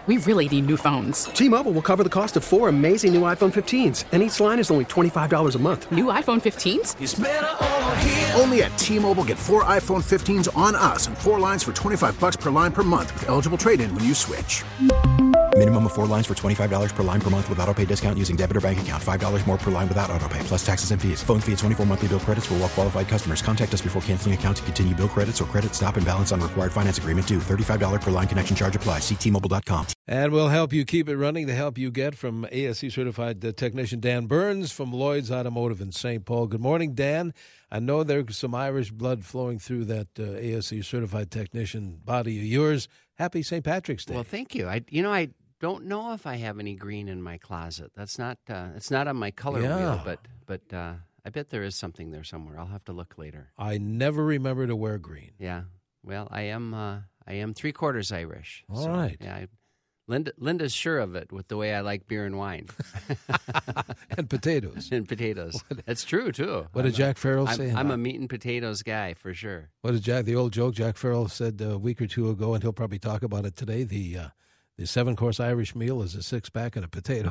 We really need new phones. T-Mobile will cover the cost of 4 amazing new iPhone 15s, and each line is only $25 a month. New iPhone 15s? It's better over here. Only at T-Mobile, get 4 iPhone 15s on us and 4 lines for $25 per line per month with eligible trade-in when you switch. Minimum of 4 lines for $25 per line per month with autopay discount using debit or bank account. $5 more per line without autopay, plus taxes and fees. Phone fee at 24 monthly bill credits for well-qualified customers. Contact us before canceling account to continue bill credits or credit stop and balance on required finance agreement due. $35 per line connection charge applies. See T-Mobile.com. And we'll help you keep it running. The help you get from ASE certified technician Dan Burns from Lloyd's Automotive in St. Paul. Good morning, Dan. I know there's some Irish blood flowing through that ASE certified technician body of yours. Happy St. Patrick's Day. Well, thank you. I don't know if I have any green in my closet. That's not. It's not on my color wheel, but I bet there is something there somewhere. I'll have to look later. I never remember to wear green. Yeah. Well, I am 3/4 Irish. All right. Yeah. Linda's sure of it with the way I like beer and wine. And potatoes. And potatoes. That's true, too. What did Jack Farrell say? I'm a meat and potatoes guy, for sure. What did the old joke Jack Farrell said a week or two ago, and he'll probably talk about it today, the 7-course Irish meal is a 6-pack and a potato.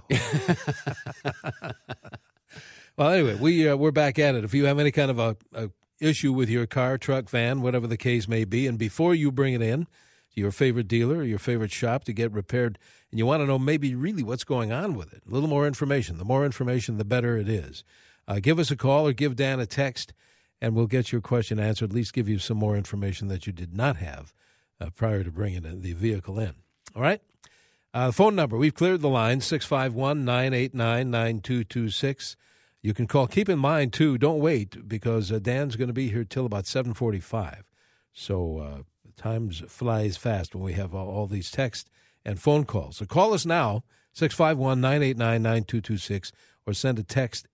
Well, anyway, we're back at it. If you have any kind of a issue with your car, truck, van, whatever the case may be, and before you bring it in to your favorite dealer or your favorite shop to get repaired, and you want to know maybe really what's going on with it, a little more information. The more information, the better it is. Give us a call or give Dan a text, and we'll get your question answered, at least give you some more information that you did not have prior to bringing the vehicle in. All right? Phone number, we've cleared the line, 651-989-9226. You can call. Keep in mind, too, don't wait, because Dan's going to be here till about 7:45. So time flies fast when we have all these texts and phone calls. So call us now, 651-989-9226, or send a text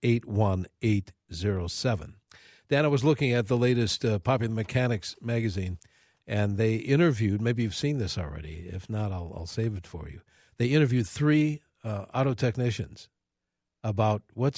81807. Dan, I was looking at the latest Popular Mechanics magazine, and they interviewed, maybe you've seen this already. If not, I'll save it for you. They interviewed 3 auto technicians about what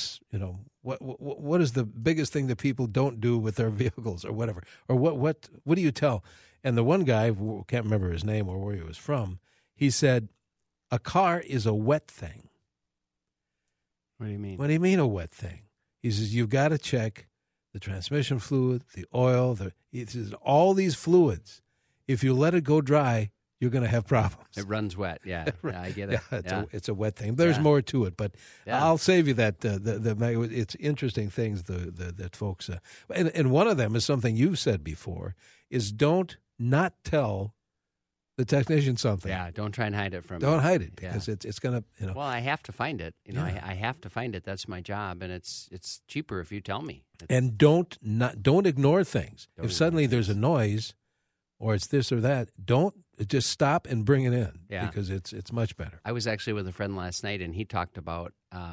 is the biggest thing that people don't do with their vehicles or whatever, or what do you tell? And the one guy, can't remember his name or where he was from, he said, a car is a wet thing. What do you mean? What do you mean a wet thing? He says, you've got to check the transmission fluid, the oil, he says, all these fluids. If you let it go dry, you're going to have problems. It runs wet, yeah. Right. Yeah, I get it. It's a wet thing. There's more to it, but I'll save you that. It's interesting things that folks. And one of them is something you've said before: is don't not tell the technician something. Yeah, don't try and hide it from. Don't hide it, because it's going to. Well, I have to find it. I have to find it. That's my job, and it's cheaper if you tell me. And don't ignore things. If suddenly there's a noise, or it's this or that, don't just stop and bring it in, because it's much better. I was actually with a friend last night, and he talked about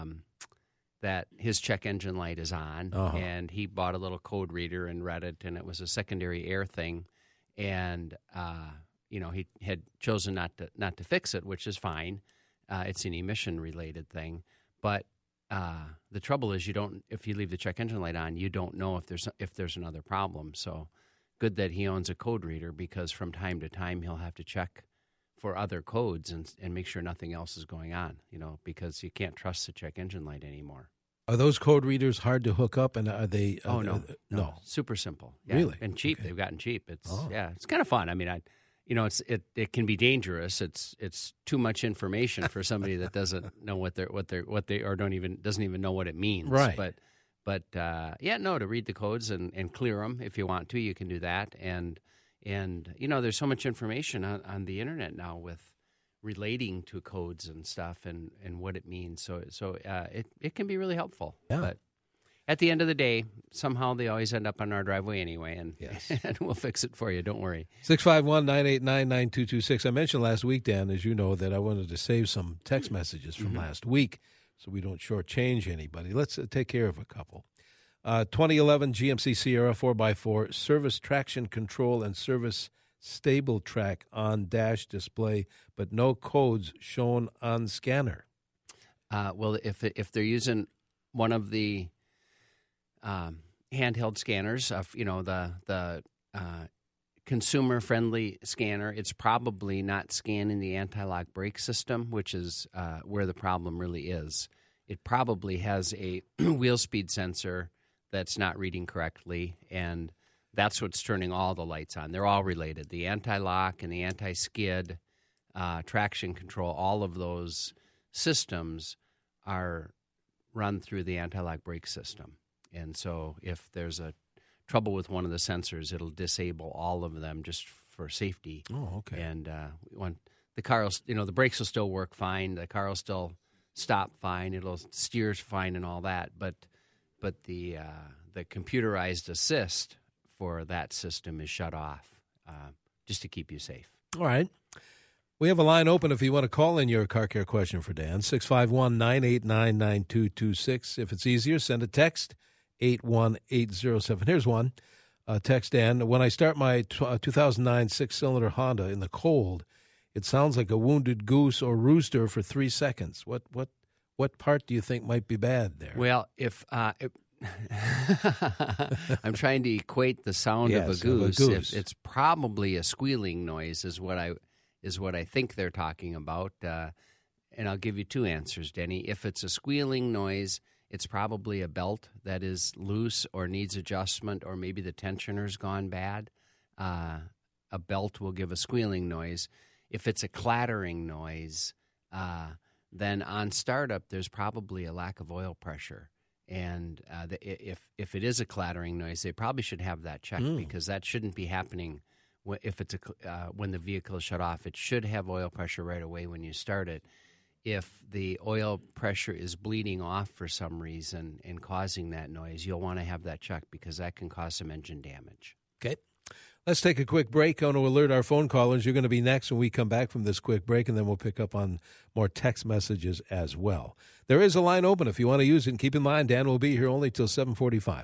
that his check engine light is on, and he bought a little code reader and read it, and it was a secondary air thing, and he had chosen not to fix it, which is fine. It's an emission-related thing, but the trouble is if you leave the check engine light on, you don't know if there's another problem. So good that he owns a code reader, because from time to time he'll have to check for other codes and make sure nothing else is going on, because you can't trust the check engine light anymore. Are those code readers hard to hook up, and are they? No. No, super simple. Yeah. Really? And cheap. Okay. They've gotten cheap. It's kind of fun. I mean, it can be dangerous. It's too much information for somebody that doesn't know what they or doesn't even know what it means. Right. But to read the codes and clear them if you want to, you can do that. And there's so much information on the internet now with relating to codes and stuff and what it means. So it can be really helpful. Yeah. But at the end of the day, somehow they always end up on our driveway anyway, and and we'll fix it for you. Don't worry. 651-989-9226. I mentioned last week, Dan, as you know, that I wanted to save some text messages from last week so we don't shortchange anybody. Let's take care of a couple. 2011 GMC Sierra 4x4, service traction control and service stable track on dash display, but no codes shown on scanner. Well, if they're using one of the handheld scanners of the consumer-friendly scanner. It's probably not scanning the anti-lock brake system, which is where the problem really is. It probably has a wheel speed sensor that's not reading correctly, and that's what's turning all the lights on. They're all related. The anti-lock and the anti-skid, traction control, all of those systems are run through the anti-lock brake system. And so if there's a trouble with one of the sensors, it'll disable all of them just for safety. Oh, okay. And when the car will, the brakes will still work fine. The car will still stop fine. It'll steer fine and all that. But the computerized assist for that system is shut off just to keep you safe. All right. We have a line open if you want to call in your car care question for Dan, 651-989-9226. If it's easier, send a text, 81807. Here's one. Text Dan. When I start my 2009 six-cylinder Honda in the cold, it sounds like a wounded goose or rooster for 3 seconds. What part do you think might be bad there? Well, if I'm trying to equate the sound of a goose. It's probably a squealing noise is what I think they're talking about. And I'll give you two answers, Denny. If it's a squealing noise, it's probably a belt that is loose or needs adjustment, or maybe the tensioner's gone bad. A belt will give a squealing noise. If it's a clattering noise, then on startup, there's probably a lack of oil pressure. And if it is a clattering noise, they probably should have that checked because that shouldn't be happening if it's when the vehicle is shut off. It should have oil pressure right away when you start it. If the oil pressure is bleeding off for some reason and causing that noise, you'll want to have that checked because that can cause some engine damage. Okay. Let's take a quick break. I want to alert our phone callers. You're going to be next when we come back from this quick break, and then we'll pick up on more text messages as well. There is a line open if you want to use it. And keep in mind, Dan will be here only till 7:45.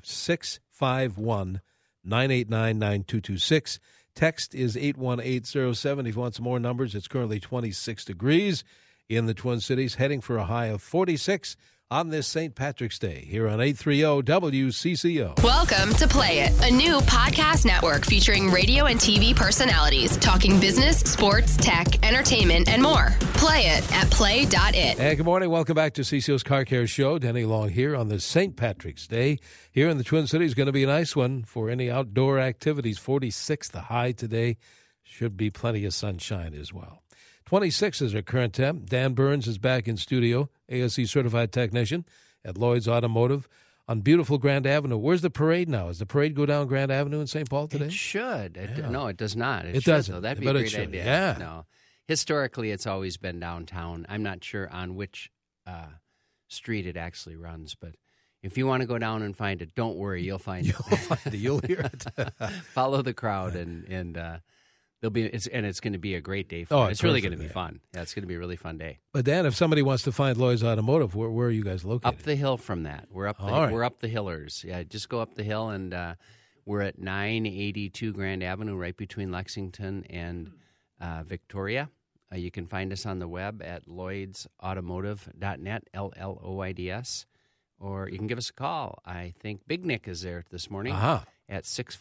651-989-9226. Text is 81807. If you want some more numbers, it's currently 26 degrees in the Twin Cities, heading for a high of 46 on this St. Patrick's Day here on 830 WCCO. Welcome to Play It, a new podcast network featuring radio and TV personalities talking business, sports, tech, entertainment, and more. Play it at play.it. And good morning. Welcome back to CCO's Car Care Show. Denny Long here on this St. Patrick's Day. Here in the Twin Cities, going to be a nice one for any outdoor activities. 46 the high today. Should be plenty of sunshine as well. 26 is our current temp. Dan Burns is back in studio, ASE certified technician at Lloyd's Automotive on beautiful Grand Avenue. Where's the parade now? Does the parade go down Grand Avenue in St. Paul today? It should. No, it does not. It doesn't. Though. That'd be a great should. idea. Yeah. No. Historically, it's always been downtown. I'm not sure on which street it actually runs, but if you want to go down and find it, don't worry, you'll find it. You'll find it. You'll hear it. Follow the crowd and it's going to be a great day for it. It's really going to be fun. Yeah, it's going to be a really fun day. But Dan, if somebody wants to find Lloyd's Automotive, where are you guys located? Up the hill from that. We're up the Hillers. Yeah, just go up the hill, and we're at 982 Grand Avenue, right between Lexington and Victoria. You can find us on the web at lloydsautomotive.net, LLOIDS, or you can give us a call. I think Big Nick is there this morning at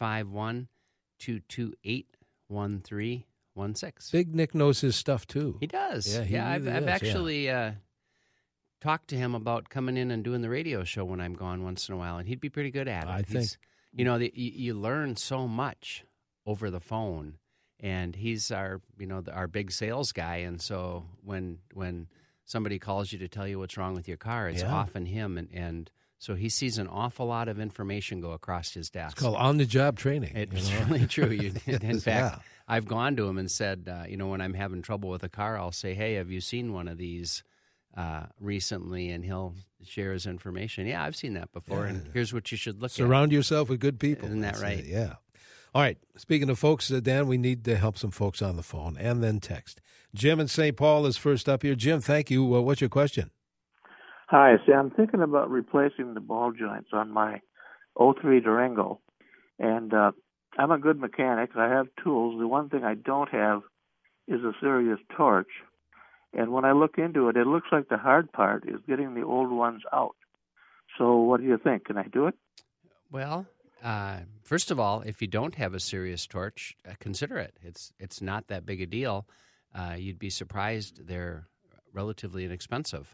651-228-1316. Big Nick knows his stuff, too. He does. Yeah, I've actually talked to him about coming in and doing the radio show when I'm gone once in a while, and he'd be pretty good at it. I think. You learn so much over the phone, and he's our big sales guy, and so when somebody calls you to tell you what's wrong with your car, it's often him, and so he sees an awful lot of information go across his desk. It's called on-the-job training. It's really true. In fact, I've gone to him and said, when I'm having trouble with a car, I'll say, hey, have you seen one of these recently? And he'll share his information. Yeah, I've seen that before, and here's what you should look at. Surround yourself with good people. Isn't that right? Yeah. All right. Speaking of folks, Dan, we need to help some folks on the phone and then text. Jim in St. Paul is first up here. Jim, thank you. What's your question? Hi, see, I'm thinking about replacing the ball joints on my 03 Durango, and I'm a good mechanic. I have tools. The one thing I don't have is a serious torch, and when I look into it, it looks like the hard part is getting the old ones out. So what do you think? Can I do it? Well, first of all, if you don't have a serious torch, consider it. It's not that big a deal. You'd be surprised they're relatively inexpensive.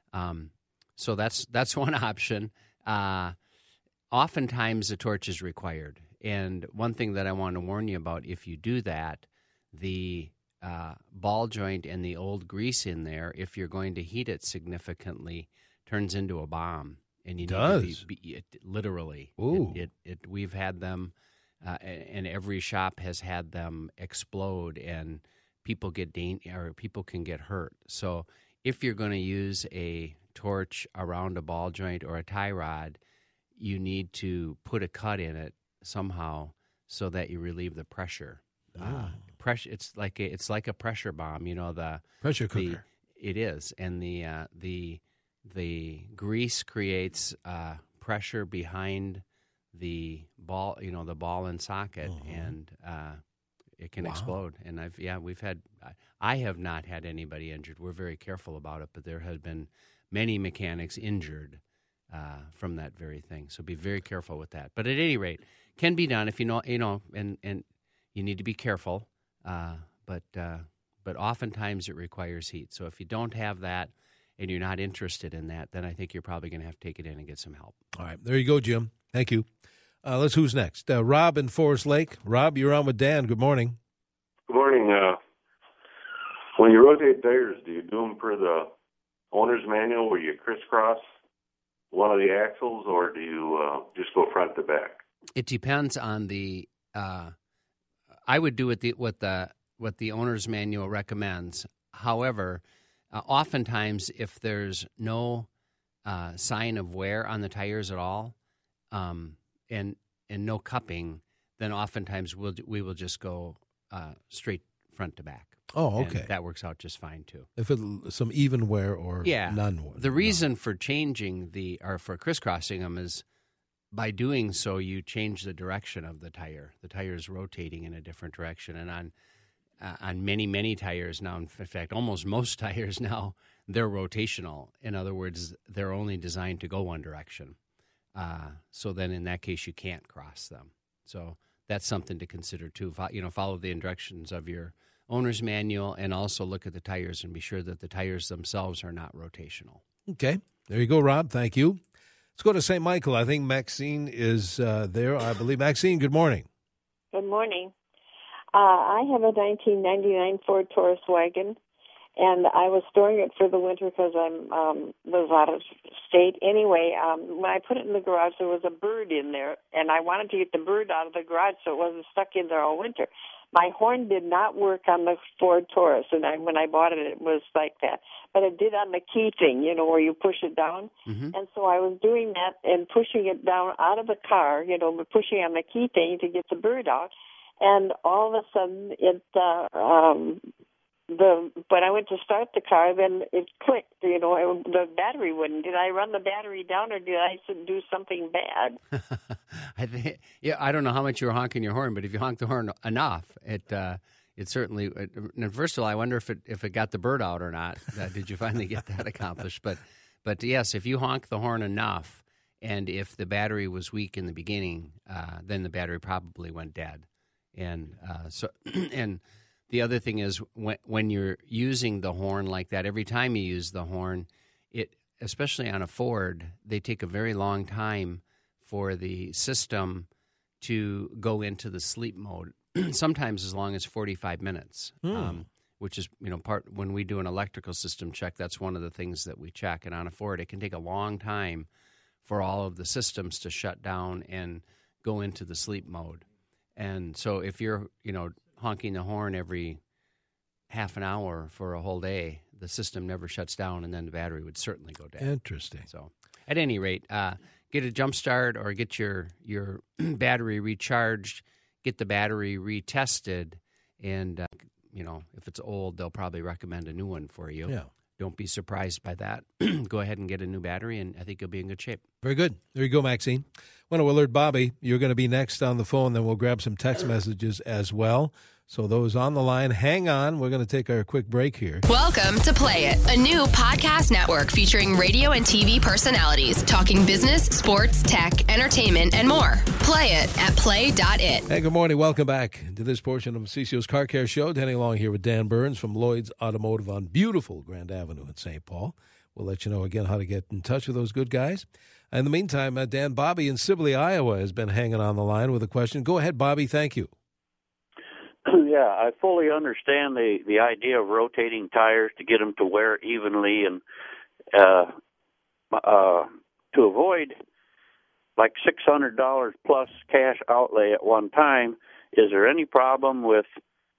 So that's one option. Oftentimes a torch is required. And one thing that I want to warn you about, if you do that, the ball joint and the old grease in there, if you're going to heat it significantly, turns into a bomb. And you need to be literally. Ooh. We've had them, and every shop has had them explode, and people people can get hurt. So if you're going to use a torch around a ball joint or a tie rod, you need to put a cut in it somehow so that you relieve the pressure. Pressure. It's like a pressure bomb. The pressure cooker. It is, and the grease creates pressure behind the ball, the ball and socket, and it can explode. And I have not had anybody injured. We're very careful about it, but there have been many mechanics injured from that very thing. So be very careful with that. But at any rate, can be done if and you need to be careful. But oftentimes it requires heat. So if you don't have that and you're not interested in that, then I think you're probably going to have to take it in and get some help. All right. There you go, Jim. Thank you. Who's next? Rob in Forest Lake. Rob, you're on with Dan. Good morning. Good morning. When you rotate tires, do you do them per the owner's manual where you crisscross one of the axles, or do you just go front to back? It depends on the I would do it what the owner's manual recommends. However, oftentimes if there's no sign of wear on the tires at all, and no cupping, then oftentimes we will just go straight front to back. Oh, okay. And that works out just fine too. If it's some even wear or none wear. The reason for changing for crisscrossing them is by doing so you change the direction of the tire. The tire is rotating in a different direction, and on many tires now, in fact, almost most tires now, they're rotational. In other words, they're only designed to go one direction. So then in that case, you can't cross them. So that's something to consider too. Follow the directions of your owner's manual, and also look at the tires and be sure that the tires themselves are not rotational. Okay. There you go, Rob. Thank you. Let's go to St. Michael. I think Maxine is there, I believe. Maxine, good morning. Good morning. I have a 1999 Ford Taurus wagon, and I was storing it for the winter because I was out of state. Anyway, when I put it in the garage, there was a bird in there, and I wanted to get the bird out of the garage so it wasn't stuck in there all winter. My horn did not work on the Ford Taurus, and when I bought it, it was like that. But it did on the key thing, where you push it down. Mm-hmm. And so I was doing that and pushing it down out of the car, pushing on the key thing to get the bird out. And all of a sudden, when I went to start the car, then it clicked. The battery wouldn't. Did I run the battery down, or did I do something bad? I don't know how much you were honking your horn, but if you honk the horn enough, it certainly. And first of all, I wonder if it got the bird out or not. Did you finally get that accomplished? But yes, if you honk the horn enough, and if the battery was weak in the beginning, then the battery probably went dead. And and the other thing is when you're using the horn like that, every time you use the horn, especially on a Ford, they take a very long time for the system to go into the sleep mode. Sometimes as long as 45 minutes, which is part when we do an electrical system check. That's one of the things that we check. And on a Ford, it can take a long time for all of the systems to shut down and go into the sleep mode. And so if you're, honking the horn every half an hour for a whole day, the system never shuts down, and then the battery would certainly go dead. Interesting. So at any rate, get a jump start or get your battery recharged, get the battery retested, and, if it's old, they'll probably recommend a new one for you. Yeah. Don't be surprised by that. Go ahead and get a new battery, and I think you'll be in good shape. Very good. There you go, Maxine. I want to alert Bobby, you're going to be next on the phone, then we'll grab some text messages as well. So those on the line, hang on. We're going to take our quick break here. Welcome to Play It, a new podcast network featuring radio and TV personalities talking business, sports, tech, entertainment, and more. Play it at play.it. Hey, good morning. Welcome back to this portion of CCO's Car Care Show. Danny along here with Dan Burns from Lloyd's Automotive on beautiful Grand Avenue in St. Paul. We'll let you know again how to get in touch with those good guys. In the meantime, Dan, Bobby in Sibley, Iowa has been hanging on the line with a question. Go ahead, Bobby. Thank you. Yeah, I fully understand the idea of rotating tires to get them to wear evenly and to avoid like $600 plus cash outlay at one time. Is there any problem with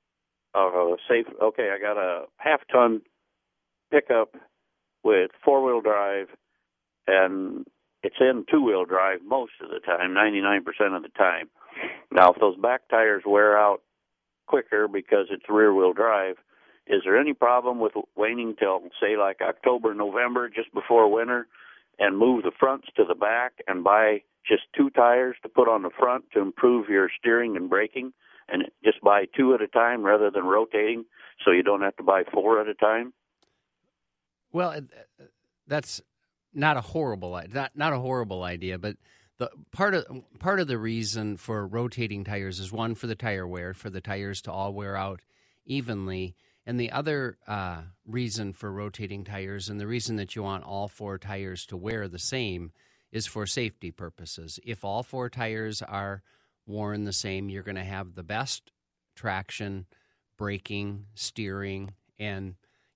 I got a half-ton pickup with four-wheel drive, and it's in two-wheel drive most of the time, 99% of the time. Now, if those back tires wear out quicker because it's rear-wheel drive, is there any problem with waiting till, say, like October, November, just before winter, and move the fronts to the back and buy just two tires to put on the front to improve your steering and braking, and just buy two at a time rather than rotating so you don't have to buy four at a time? Well, that's not a horrible idea, but the part of the reason for rotating tires is, one, for the tire wear, for the tires to all wear out evenly, and the other reason for rotating tires, and the reason that you want all four tires to wear the same, is for safety purposes. If all four tires are worn the same, you're going to have the best traction, braking, steering, and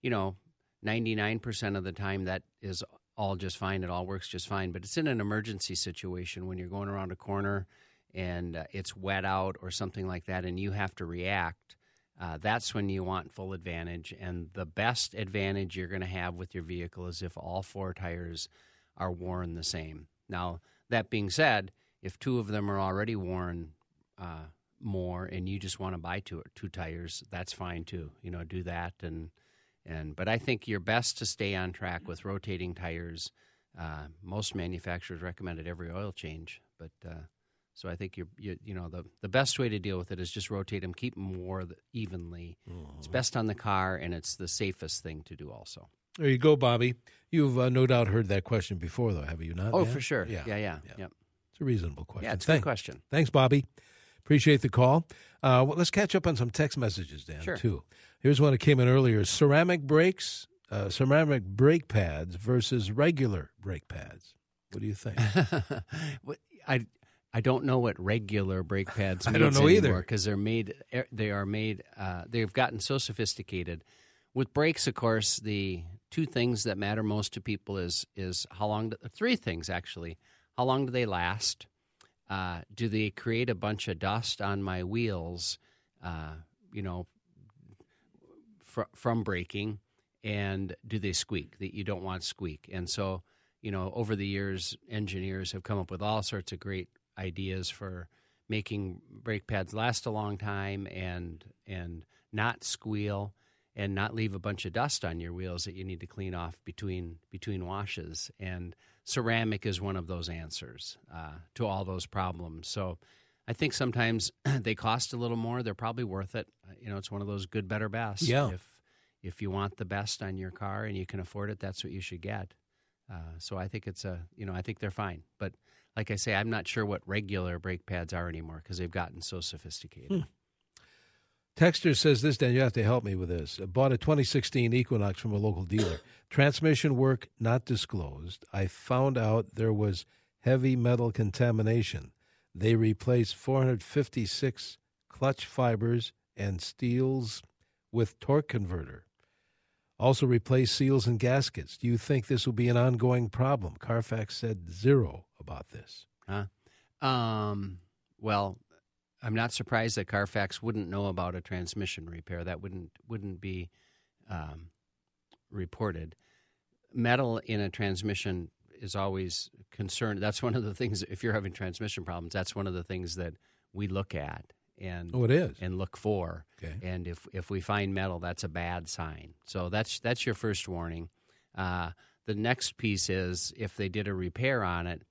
99% of the time that is all just fine. It all works just fine. But it's in an emergency situation when you're going around a corner and it's wet out or something like that and you have to react. That's when you want full advantage. And the best advantage you're going to have with your vehicle is if all four tires are worn the same. Now, that being said, if two of them are already worn more and you just want to buy two tires, that's fine too. Do that. But I think you're best to stay on track with rotating tires. Most manufacturers recommend it every oil change, but so I think the best way to deal with it is just rotate them, keep them more evenly. Mm-hmm. It's best on the car, and it's the safest thing to do also. There you go, Bobby. You've no doubt heard that question before, though, have you not? Oh, Dan? for sure. Yeah. Yep. It's a reasonable question. Yeah, it's a good question. Thanks, Bobby. Appreciate the call. Let's catch up on some text messages, Dan, too. Here's one that came in earlier. Ceramic brakes, ceramic brake pads versus regular brake pads. What do you think? I don't know what regular brake pads means. I don't know either, because they've gotten so sophisticated. With brakes, of course, the two things that matter most to people is how long. Three things actually. How long do they last? Do they create a bunch of dust on my wheels? From braking, and do they squeak? That you don't want squeak. And so, over the years, engineers have come up with all sorts of great ideas for making brake pads last a long time and not squeal and not leave a bunch of dust on your wheels that you need to clean off between washes. And ceramic is one of those answers to all those problems. So I think sometimes they cost a little more. They're probably worth it. It's one of those good, better, best. Yeah. If you want the best on your car and you can afford it, that's what you should get. So I think I think they're fine. But like I say, I'm not sure what regular brake pads are anymore because they've gotten so sophisticated. Texter says this, Dan, you have to help me with this. I bought a 2016 Equinox from a local dealer. Transmission work not disclosed. I found out there was heavy metal contamination. They replaced 456 clutch fibers and steels with torque converter. Also replaced seals and gaskets. Do you think this will be an ongoing problem? Carfax said zero about this. Well, I'm not surprised that Carfax wouldn't know about a transmission repair. That wouldn't be reported. Metal in a transmission is always concerned. That's one of the things, if you're having transmission problems, that's one of the things that we look at and it is. And look for. Okay. And if we find metal, that's a bad sign. So that's your first warning. The next piece is if they did a repair on it,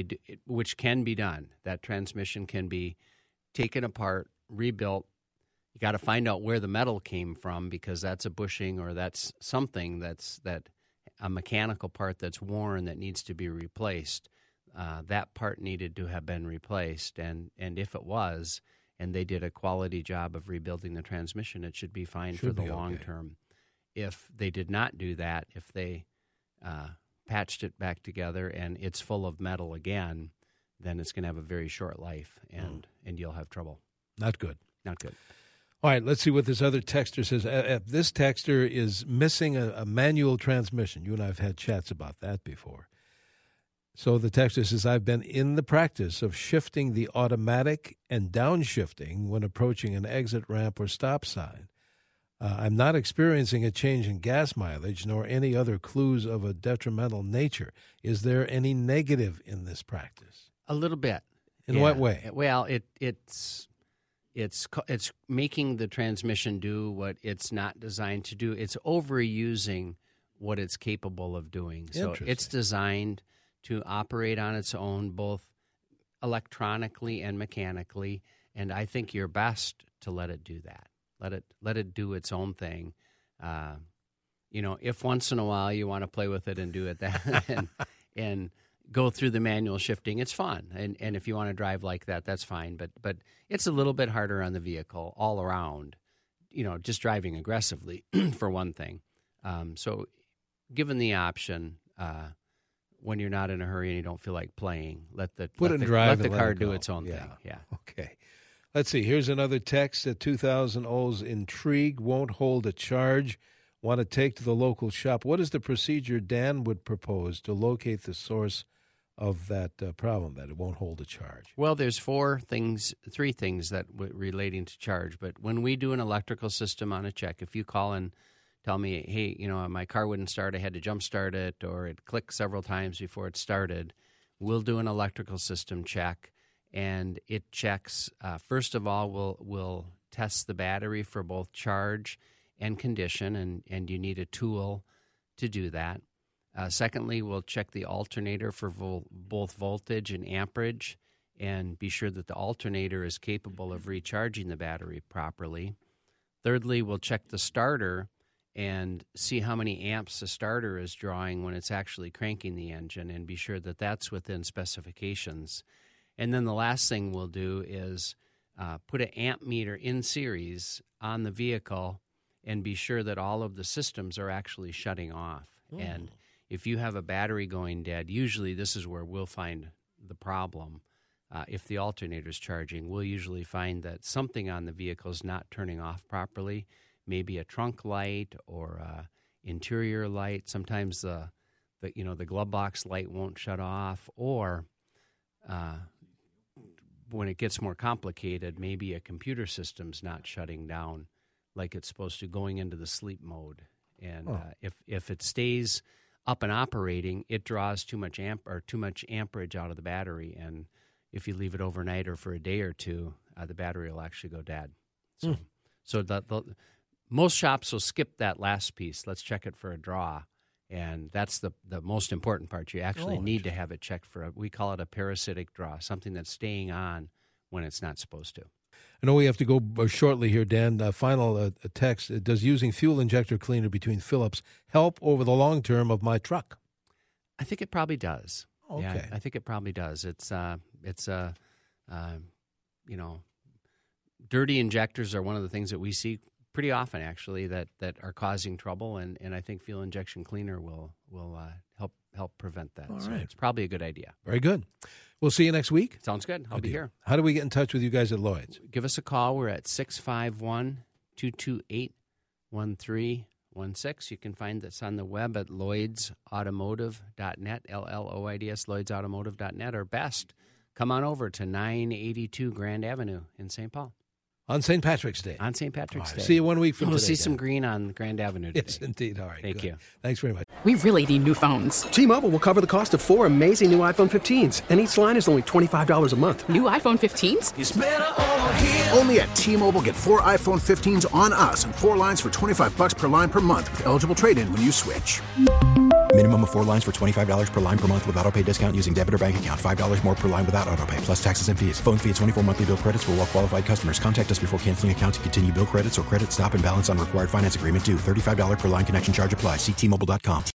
which can be done. That transmission can be taken apart, rebuilt, you got to find out where the metal came from, because that's a bushing or that's something that's a mechanical part that's worn that needs to be replaced. That part needed to have been replaced, and if it was, and they did a quality job of rebuilding the transmission, it should be fine for the long term. If they did not do that, if they patched it back together and it's full of metal again, then it's going to have a very short life, and you'll have trouble. Not good. Not good. All right, let's see what this other texter says. This texter is missing a manual transmission. You and I have had chats about that before. So the texter says, I've been in the practice of shifting the automatic and downshifting when approaching an exit ramp or stop sign. I'm not experiencing a change in gas mileage nor any other clues of a detrimental nature. Is there any negative in this practice? A little bit. In what way? Well, it's making the transmission do what it's not designed to do. It's overusing what it's capable of doing. So it's designed to operate on its own, both electronically and mechanically, and I think you're best to let it do that. Let it do its own thing. If once in a while you want to play with it and do it that and go through the manual shifting, it's fun. And if you want to drive like that, that's fine. But it's a little bit harder on the vehicle all around, just driving aggressively, for one thing. So given the option, when you're not in a hurry and you don't feel like playing, let the car do its own thing. Yeah. Okay. Let's see. Here's another text. A 2000 Olds Intrigue won't hold a charge. Want to take to the local shop. What is the procedure Dan would propose to locate the source of that problem, that it won't hold a charge? Well, there's three things that relating to charge. But when we do an electrical system on a check, if you call and tell me, hey, my car wouldn't start, I had to jump start it, or it clicked several times before it started, we'll do an electrical system check. And it checks, first of all, we'll test the battery for both charge and condition, and you need a tool to do that. Secondly, we'll check the alternator for both voltage and amperage and be sure that the alternator is capable of recharging the battery properly. Thirdly, we'll check the starter and see how many amps the starter is drawing when it's actually cranking the engine, and be sure that that's within specifications. And then the last thing we'll do is put an amp meter in series on the vehicle and be sure that all of the systems are actually shutting off. And if you have a battery going dead, usually this is where we'll find the problem. If the alternator is charging, we'll usually find that something on the vehicle is not turning off properly, maybe a trunk light or a interior light. Sometimes the glove box light won't shut off, or when it gets more complicated, maybe a computer system's not shutting down like it's supposed to, going into the sleep mode. And if it stays up and operating, it draws too much amperage out of the battery. And if you leave it overnight or for a day or two, the battery will actually go dead. So most shops will skip that last piece. Let's check it for a draw. And that's the most important part. You actually need to have it checked for we call it a parasitic draw, something that's staying on when it's not supposed to. I know we have to go shortly here, Dan. Final text. Does using fuel injector cleaner between Phillips help over the long term of my truck? I think it probably does. Okay. Yeah, I think it probably does. It's dirty injectors are one of the things that we see pretty often, actually, that are causing trouble, and I think fuel injection cleaner will help prevent that. All so right. it's probably a good idea. Very good. We'll see you next week. Sounds good. I'll be here. How do we get in touch with you guys at Lloyd's? Give us a call. We're at 651-228-1316. You can find us on the web at lloydsautomotive.net, LLOIDS, lloydsautomotive.net, or best, come on over to 982 Grand Avenue in St. Paul. On St. Patrick's Day. On St. Patrick's Day. See you 1 week from today. We'll see some green on Grand Avenue today. Yes, indeed. All right. Thank you. Thanks very much. We really need new phones. T-Mobile will cover the cost of 4 amazing new iPhone 15s, and each line is only $25 a month. New iPhone 15s? It's better over here. Only at T-Mobile, get 4 iPhone 15s on us and 4 lines for $25 per line per month with eligible trade-in when you switch. Minimum of 4 lines for $25 per line per month with autopay discount using debit or bank account. $5 more per line without autopay, plus taxes and fees. Phone fee at 24 monthly bill credits for well qualified customers. Contact us before canceling account to continue bill credits or credit stop and balance on required finance agreement due. $35 per line connection charge applies. See T-Mobile.com.